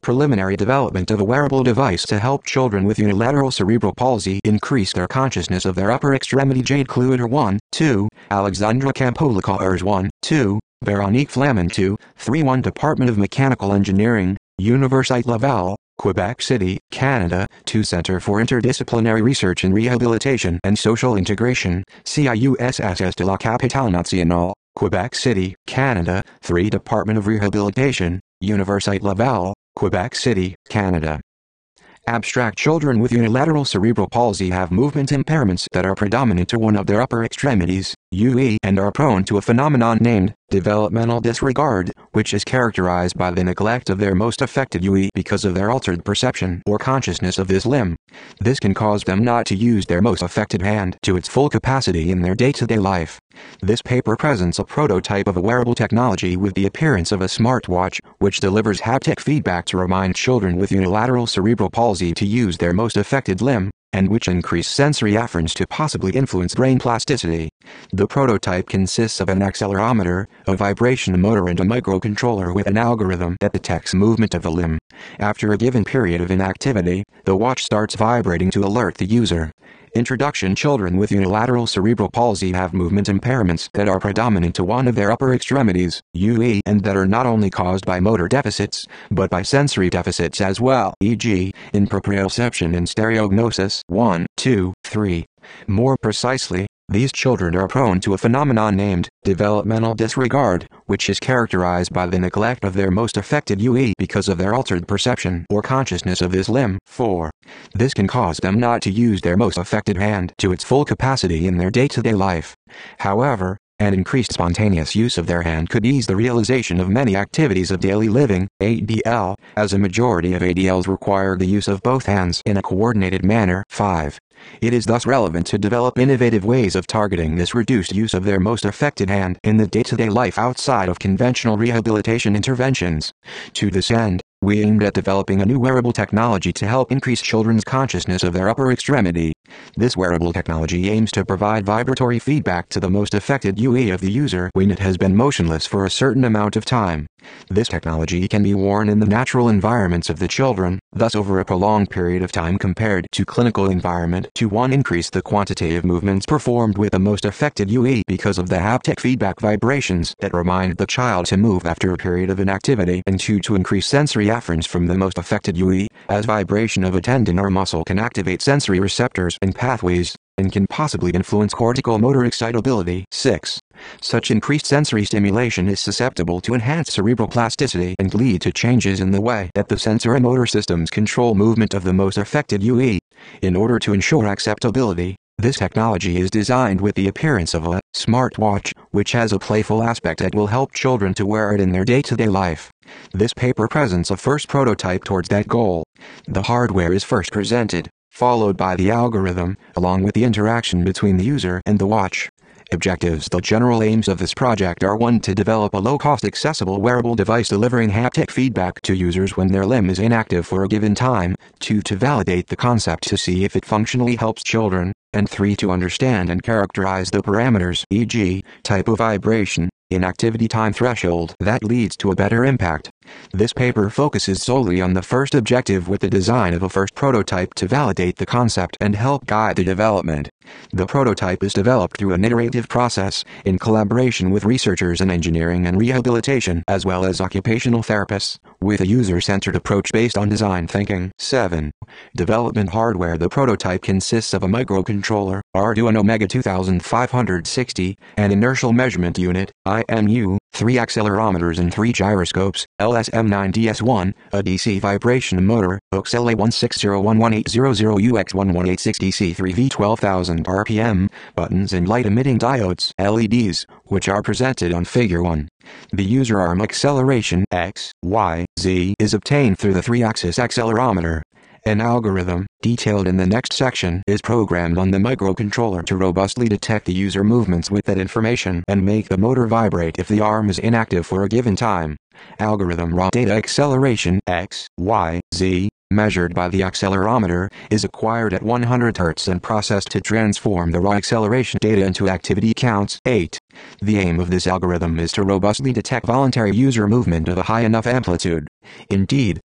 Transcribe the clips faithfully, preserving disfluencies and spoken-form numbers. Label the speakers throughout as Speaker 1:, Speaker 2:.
Speaker 1: preliminary development of a wearable device to help children with unilateral cerebral palsy increase their consciousness of their upper extremity. Jade Kluiter one, two, Alexandra Campolica one, two, Veronique Flamin two, three one Department of Mechanical Engineering, Université Laval, Quebec City, Canada, two Centre for Interdisciplinary Research in Rehabilitation and Social Integration, C I U S S S de la Capitale Nationale, Quebec City, Canada, three Department of Rehabilitation, Université Laval, Quebec City, Canada. Abstract: children with unilateral cerebral palsy have movement impairments that are predominant to one of their upper extremities, U E, and are prone to a phenomenon named developmental disregard, which is characterized by the neglect of their most affected U E because of their altered perception or consciousness of this limb. This can cause them not to use their most affected hand to its full capacity in their day-to-day life. This paper presents a prototype of a wearable technology with the appearance of a smartwatch, which delivers haptic feedback to remind children with unilateral cerebral palsy to use their most affected limb, and which increase sensory afferents to possibly influence brain plasticity. The prototype consists of an accelerometer, a vibration motor and a microcontroller with an algorithm that detects movement of the limb. After a given period of inactivity, the watch starts vibrating to alert the user. Introduction: children with unilateral cerebral palsy have movement impairments that are predominant to one of their upper extremities, U E, and that are not only caused by motor deficits, but by sensory deficits as well, for example, in proprioception and stereognosis. one, two, three. More precisely, these children are prone to a phenomenon named developmental disregard, which is characterized by the neglect of their most affected U E because of their altered perception or consciousness of this limb. four. This can cause them not to use their most affected hand to its full capacity in their day-to-day life. However, an increased spontaneous use of their hand could ease the realization of many activities of daily living, A D L, as a majority of A D Ls require the use of both hands in a coordinated manner. five. It is thus relevant to develop innovative ways of targeting this reduced use of their most affected hand in the day-to-day life outside of conventional rehabilitation interventions. To this end, we aimed at developing a new wearable technology to help increase children's consciousness of their upper extremity. This wearable technology aims to provide vibratory feedback to the most affected U E of the user when it has been motionless for a certain amount of time. This technology can be worn in the natural environments of the children, thus over a prolonged period of time compared to clinical environment, to one increase the quantitative movements performed with the most affected U E because of the haptic feedback vibrations that remind the child to move after a period of inactivity, and two to increase sensory afferents from the most affected U E, as vibration of a tendon or muscle can activate sensory receptors and pathways, and can possibly influence cortical motor excitability. six. Such increased sensory stimulation is susceptible to enhance cerebral plasticity and lead to changes in the way that the sensory motor systems control movement of the most affected U E. In order to ensure acceptability, this technology is designed with the appearance of a smartwatch, which has a playful aspect that will help children to wear it in their day-to-day life. This paper presents a first prototype towards that goal. The hardware is first presented, followed by the algorithm, along with the interaction between the user and the watch. Objectives: the general aims of this project are one to develop a low-cost accessible wearable device delivering haptic feedback to users when their limb is inactive for a given time, two to validate the concept to see if it functionally helps children, and three to understand and characterize the parameters, for example, type of vibration, inactivity time threshold, that leads to a better impact. This paper focuses solely on the first objective with the design of a first prototype to validate the concept and help guide the development. The prototype is developed through an iterative process, in collaboration with researchers in engineering and rehabilitation as well as occupational therapists, with a user-centered approach based on design thinking. seven. Development hardware: the prototype consists of a microcontroller, Arduino Mega two five six zero, an inertial measurement unit, I M U, three accelerometers and three gyroscopes, L S M nine D S one, a D C vibration motor, O X L A one six zero one one eight zero zero U X one one eight six D C three V twelve thousand R P M, buttons and light-emitting diodes, L E Ds, which are presented on Figure one. The user arm acceleration, X, Y, Z, is obtained through the three-axis accelerometer. An algorithm, detailed in the next section, is programmed on the microcontroller to robustly detect the user movements with that information and make the motor vibrate if the arm is inactive for a given time. Algorithm raw data acceleration, X, Y, Z, measured by the accelerometer, is acquired at one hundred hertz and processed to transform the raw acceleration data into activity counts. eight. The aim of this algorithm is to robustly detect voluntary user movement of a high enough amplitude. Indeed,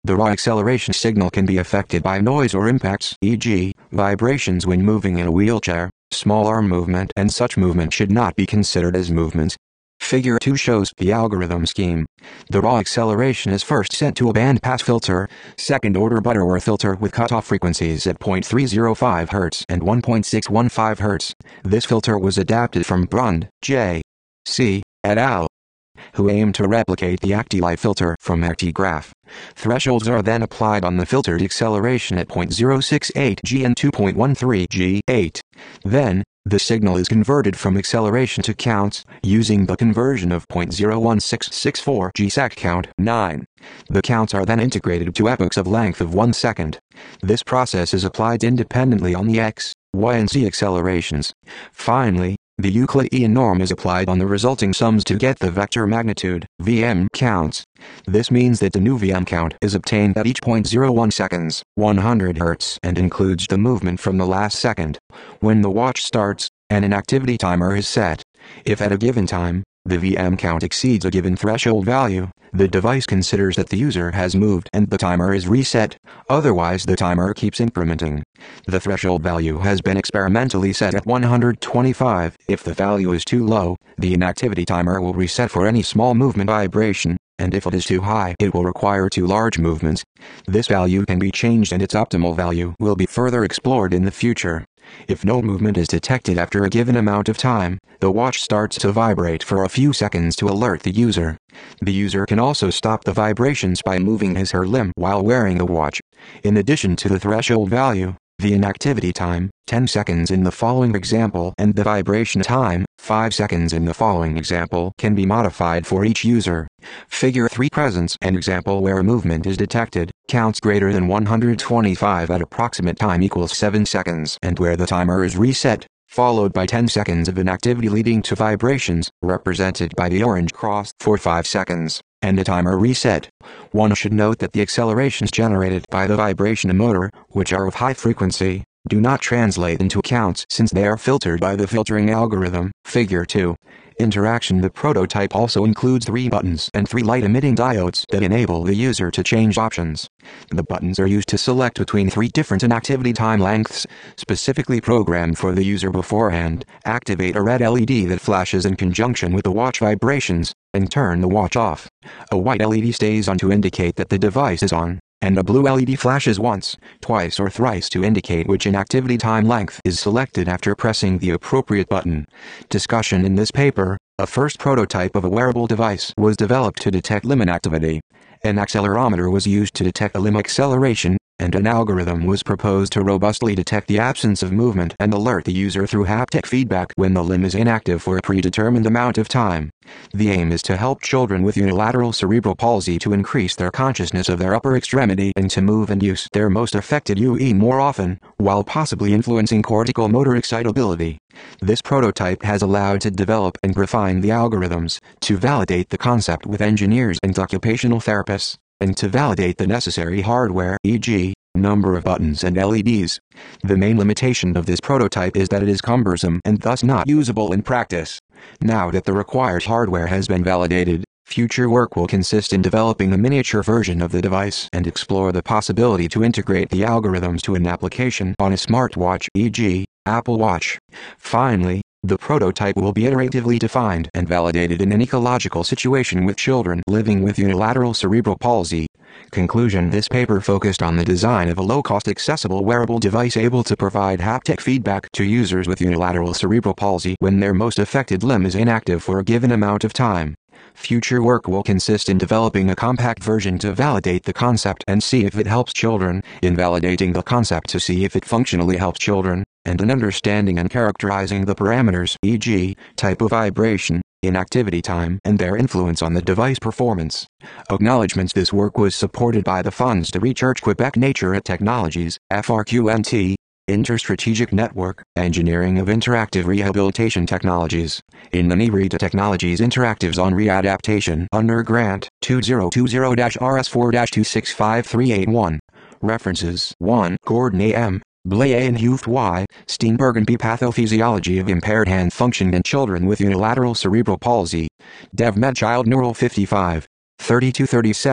Speaker 1: The raw acceleration signal can be affected by noise or impacts, for example, vibrations when moving in a wheelchair, small arm movement, and such movement should not be considered as movement. Figure two shows the algorithm scheme. The raw acceleration is first sent to a bandpass filter, second-order Butterworth filter with cutoff frequencies at zero point three zero five hertz and one point six one five hertz. This filter was adapted from Brund, J. C. et al., who aimed to replicate the Actili filter from Actigraph. Thresholds are then applied on the filtered acceleration at zero point zero six eight G and two point one three G eight. Then, the signal is converted from acceleration to counts, using the conversion of zero point zero one six six four G sec count nine. The counts are then integrated to epochs of length of one second. This process is applied independently on the X, Y and Z accelerations. Finally, the Euclidean norm is applied on the resulting sums to get the vector magnitude, V M counts. This means that the new V M count is obtained at each zero point zero one seconds, one hundred hertz, and includes the movement from the last second. When the watch starts, an inactivity timer is set. If at a given time, the V M count exceeds a given threshold value, the device considers that the user has moved and the timer is reset. Otherwise, the timer keeps incrementing. The threshold value has been experimentally set at one hundred twenty-five. If the value is too low, the inactivity timer will reset for any small movement vibration, and if it is too high, it will require too large movements. This value can be changed and its optimal value will be further explored in the future. If no movement is detected after a given amount of time, the watch starts to vibrate for a few seconds to alert the user. The user can also stop the vibrations by moving his or her limb while wearing the watch. In addition to the threshold value, the inactivity time, ten seconds in the following example, and the vibration time, five seconds in the following example, can be modified for each user. Figure three presents an example where a movement is detected, counts greater than one hundred twenty-five at approximate time equals seven seconds, and where the timer is reset, followed by ten seconds of inactivity leading to vibrations, represented by the orange cross, for five seconds, and a timer reset. One should note that the accelerations generated by the vibration motor, which are of high frequency, do not translate into counts since they are filtered by the filtering algorithm. Figure two. Interaction. The prototype also includes three buttons and three light-emitting diodes that enable the user to change options. The buttons are used to select between three different inactivity time lengths, specifically programmed for the user beforehand, activate a red L E D that flashes in conjunction with the watch vibrations, and turn the watch off. A white L E D stays on to indicate that the device is on, and a blue L E D flashes once, twice or thrice to indicate which inactivity time length is selected after pressing the appropriate button. Discussion. In this paper, a first prototype of a wearable device was developed to detect limb inactivity. An accelerometer was used to detect a limb acceleration, and an algorithm was proposed to robustly detect the absence of movement and alert the user through haptic feedback when the limb is inactive for a predetermined amount of time. The aim is to help children with unilateral cerebral palsy to increase their consciousness of their upper extremity and to move and use their most affected U E more often, while possibly influencing cortical motor excitability. This prototype has allowed to develop and refine the algorithms, to validate the concept with engineers and occupational therapists, and to validate the necessary hardware, for example, number of buttons and L E Ds. The main limitation of this prototype is that it is cumbersome and thus not usable in practice. Now that the required hardware has been validated, future work will consist in developing a miniature version of the device and explore the possibility to integrate the algorithms to an application on a smartwatch, for example, Apple Watch. Finally, the prototype will be iteratively defined and validated in an ecological situation with children living with unilateral cerebral palsy. Conclusion. This paper focused on the design of a low-cost accessible wearable device able to provide haptic feedback to users with unilateral cerebral palsy when their most affected limb is inactive for a given amount of time. Future work will consist in developing a compact version to validate the concept and see if it helps children, in validating the concept to see if it functionally helps children, and in understanding and characterizing the parameters, for example, type of vibration, inactivity time, and their influence on the device performance. Acknowledgements. This work was supported by the Funds de Recherche Quebec Nature et Technologies, F R Q N T, Interstrategic Network, Engineering of Interactive Rehabilitation Technologies, in the N I R E D Technologies Interactives on Readaptation under Grant two zero two zero R S four two six five three eight one. References. one. Gordon A M Blais and Huth Y. Steenberg and P. Pathophysiology of Impaired Hand Function in Children with Unilateral Cerebral Palsy. DevMed Child Neural fifty-five, thirty-two thirty-seven,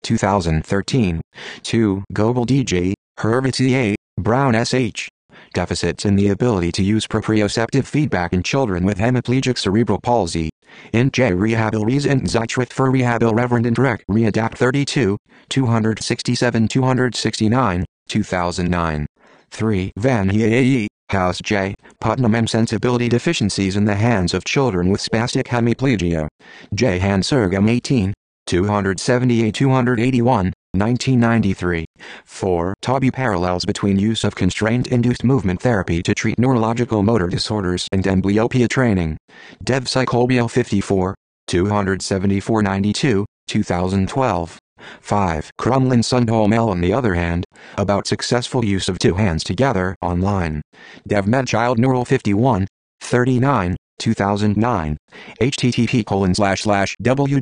Speaker 1: two thousand thirteen. two. Goebel D J, Hurwitz E A, Brown S H. Deficits in the ability to use proprioceptive feedback in children with hemiplegic cerebral palsy. Int J Rehabilis and Zeitschrift für Rehabil Reverend and Rec Readapt thirty-two, two sixty-seven to two sixty-nine, two thousand nine. three. Van Heaye, House J. Putnam M. Sensibility Deficiencies in the Hands of Children with Spastic Hemiplegia. J. Hansberg M. eighteen, two seventy-eight to two eighty-one, nineteen ninety-three. four. Tabu parallels between use of constraint-induced movement therapy to treat neurological motor disorders and amblyopia training. Dev Psycholbial fifty-four, two seventy-four ninety-two, two thousand twelve. five. Crumlin Sundholm L. on the other hand, about successful use of two hands together online. Dev Medchild Neural fifty-one, thirty-nine, two thousand nine. http colon slash slash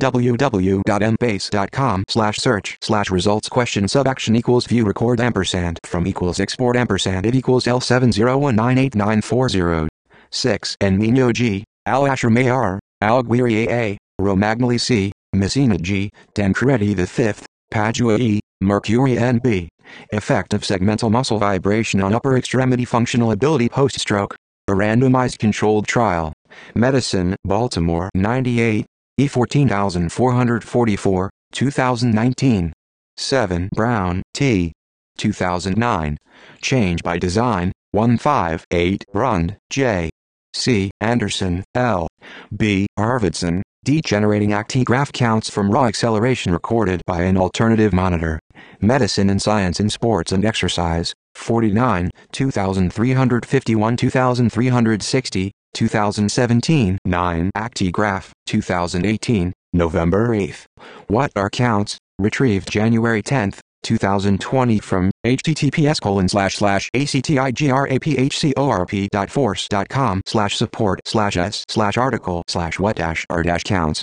Speaker 1: www.mbase.com slash search slash results question subaction equals view record ampersand from equals export ampersand it equals L seven zero one nine eight nine four zero. six. Enmino G, Al Ashram R, Alguiri A, Romagnoli C, Messina G, Tancredi the fifth, Padua E, Mercury N B. Effect of segmental muscle vibration on upper extremity functional ability post-stroke. A randomized controlled trial. Medicine, Baltimore ninety-eight, E fourteen four forty-four, two thousand nineteen. seven. Brown, T. two thousand nine. Change by Design, one five eight. Brund, J. C. Anderson, L. B. Arvidsson. Degenerating actigraph counts from raw acceleration recorded by an alternative monitor. Medicine and Science in Sports and Exercise, forty-nine, two thousand three hundred fifty-one to two thousand three hundred sixty, two thousand seventeen. nine. Actigraph, two thousand eighteen, November eighth. What are counts? Retrieved January tenth, two thousand twenty from https colon slash slash actigrapphcorp dot force dot com slash support slash s slash article slash what dash r dash counts.